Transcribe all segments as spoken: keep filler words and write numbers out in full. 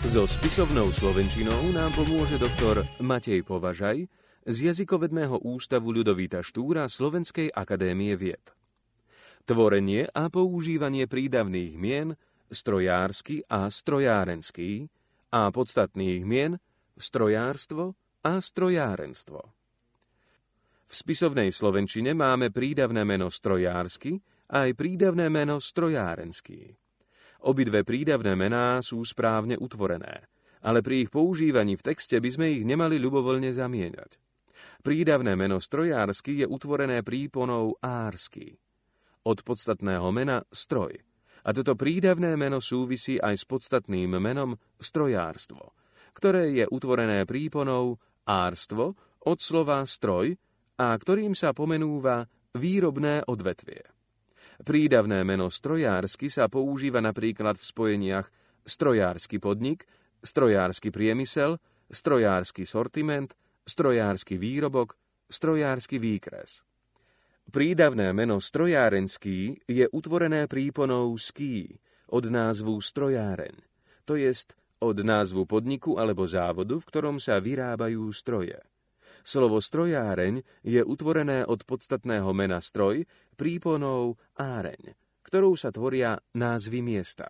So spisovnou slovenčinou nám pomôže doktor Matej Považaj z Jazykovedného ústavu Ľudovíta Štúra Slovenskej akadémie vied. Tvorenie a používanie prídavných mien strojársky a strojárenský a podstatných mien strojárstvo a strojárenstvo. V spisovnej slovenčine máme prídavné meno strojársky a aj prídavné meno strojárenský. Obidve prídavné mená sú správne utvorené, ale pri ich používaní v texte by sme ich nemali ľubovoľne zamieňať. Prídavné meno strojársky je utvorené príponou ársky od podstatného mena stroj. A toto prídavné meno súvisí aj s podstatným menom strojárstvo, ktoré je utvorené príponou árstvo od slova stroj a ktorým sa pomenúva výrobné odvetvie. Prídavné meno strojársky sa používa napríklad v spojeniach strojársky podnik, strojársky priemysel, strojársky sortiment, strojársky výrobok, strojársky výkres. Prídavné meno strojárenský je utvorené príponou ský od názvu strojáreň, to jest od názvu podniku alebo závodu, v ktorom sa vyrábajú stroje. Slovo strojáreň je utvorené od podstatného mena stroj príponou áreň, ktorou sa tvoria názvy miesta.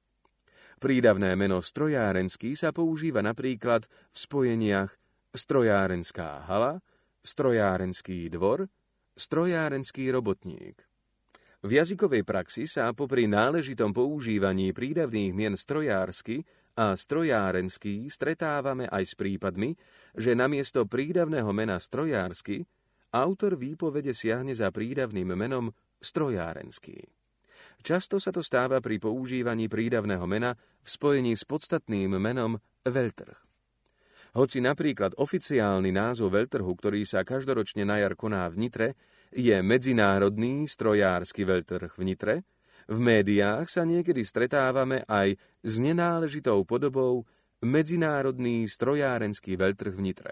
Prídavné meno strojárenský sa používa napríklad v spojeniach strojárenská hala, strojárenský dvor, strojárenský robotník. V jazykovej praxi sa popri náležitom používaní prídavných mien strojársky a strojárenský stretávame aj s prípadmi, že namiesto prídavného mena strojársky autor výpovede siahne za prídavným menom strojárenský. Často sa to stáva pri používaní prídavného mena v spojení s podstatným menom veľtrh. Hoci napríklad oficiálny názov veľtrhu, ktorý sa každoročne na jar koná v Nitre, je Medzinárodný strojársky veľtrh v Nitre, v médiách sa niekedy stretávame aj s nenáležitou podobou Medzinárodný strojárenský veľtrh v Nitre.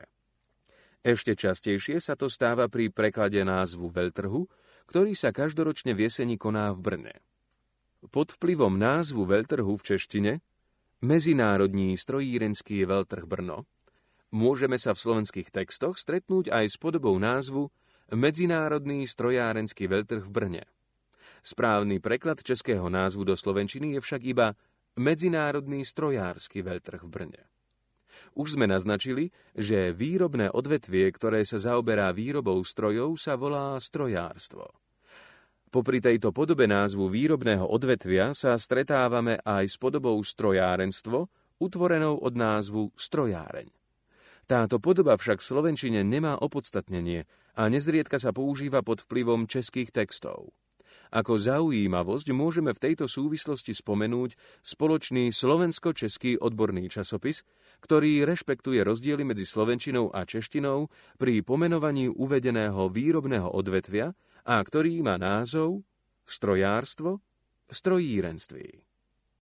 Ešte častejšie sa to stáva pri preklade názvu veľtrhu, ktorý sa každoročne v jeseni koná v Brne. Pod vplyvom názvu veľtrhu v češtine Mezinárodní strojírenský veľtrh Brno môžeme sa v slovenských textoch stretnúť aj s podobou názvu Medzinárodný strojárenský veľtrh v Brne. Správny preklad českého názvu do slovenčiny je však iba Medzinárodný strojársky veľtrh v Brne. Už sme naznačili, že výrobné odvetvie, ktoré sa zaoberá výrobou strojov, sa volá strojárstvo. Popri tejto podobe názvu výrobného odvetvia sa stretávame aj s podobou strojárenstvo, utvorenou od názvu strojáreň. Táto podoba však v slovenčine nemá opodstatnenie a nezriedka sa používa pod vplyvom českých textov. Ako zaujímavosť môžeme v tejto súvislosti spomenúť spoločný slovensko-český odborný časopis, ktorý rešpektuje rozdiely medzi slovenčinou a češtinou pri pomenovaní uvedeného výrobného odvetvia a ktorý má názov Strojárstvo, strojírenství.